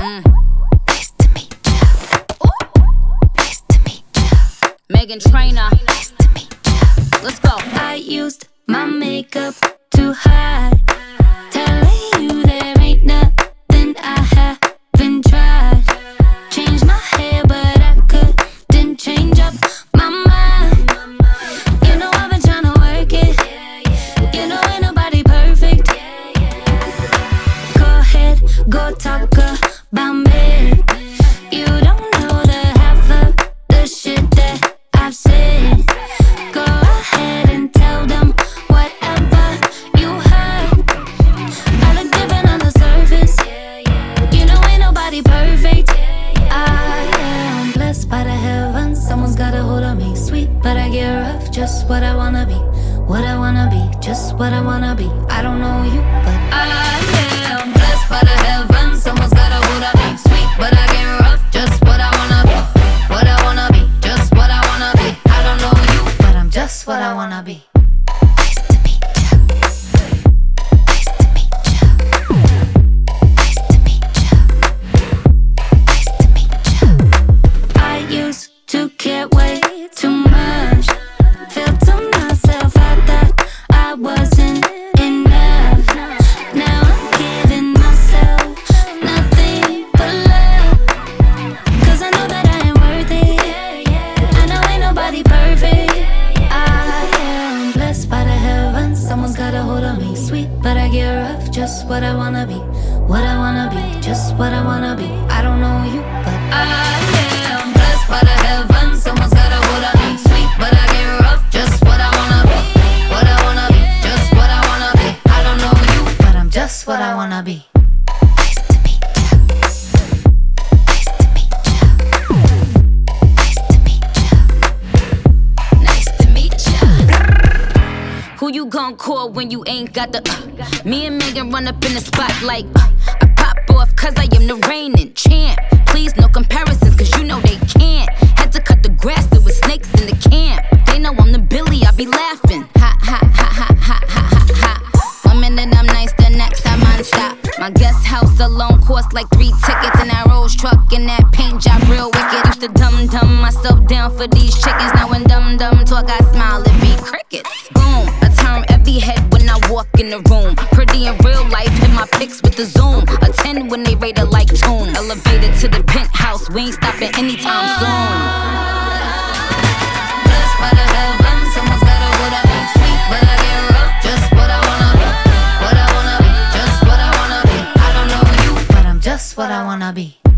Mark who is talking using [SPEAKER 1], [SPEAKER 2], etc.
[SPEAKER 1] Nice to meet ya. Nice to meet ya.
[SPEAKER 2] Meghan Trainor.
[SPEAKER 1] Nice to meet ya.
[SPEAKER 2] Let's go.
[SPEAKER 1] I used my makeup to hide, telling you there ain't nothing I haven't tried. Changed my hair, but I couldn't change up my mind. You know I've been trying to work it. You know ain't nobody perfect. Go ahead, go talk about me. You don't know the half of the shit that I've said. Go ahead and tell them whatever you heard. I look different on the surface. You know ain't nobody perfect. I am blessed by the heavens. Someone's got a hold on me. Sweet, but I get rough. Just what I wanna be. What I wanna be. Just what I wanna be. I don't know you, but I am blessed by the heavens. Someone's got a hold on me. Sweet, but I get rough. Just what I wanna be. What I wanna be. Just what I wanna be. I don't know you, but I'm just what I wanna be. Nice to meet ya. Nice to meet ya. Nice to meet ya. Nice to meet ya. I used to care way too much. Felt to myself I thought I wasn't enough. Now I'm giving myself nothing but love. 'Cause I know that I am worth it. I know ain't nobody perfect. I am blessed by the heavens. Someone's got a hold on me. Sweet, but I get rough. Just what I wanna be. What I wanna be. Just what I wanna be. I don't know you, but I am blessed by the heavens. Someone's got a hold on me. Sweet, but I get rough. Just what I wanna be. What I wanna be. Just what I wanna be. I don't know you, but I'm just what I wanna be. Nice to meet ya. Nice to meet ya. Nice to meet ya. Nice to meet ya.
[SPEAKER 2] Who you gon' call when you ain't got the Me and Megan run up in the spot like I pop off 'cause I am the reigning champ. Please no comparisons 'cause you know they can't. Had to cut the grass, there was snakes in the camp. They know I'm the Billy, I be laughing. Ha ha ha ha ha ha ha ha. 1 minute I'm nice, the next I'm on stop. My guest house alone cost like 3 tickets. And that Rolls truck and that paint job real wicked. Used to dumb myself down for these chickens. Now when dumb talk I smile, it be crickets. Boom, I turn every head when I walk in the room. Pretty in real life, hit my pics with the zoom. A 10 when they rate it like tune. Elevated to the penthouse, we ain't stopping anytime soon.
[SPEAKER 1] Blessed by the heavens, someone's got a hold on me. Sweet, but I get rough. Just what I wanna be. What I wanna be. Just what I wanna be. I don't know you, but I'm just what I wanna be.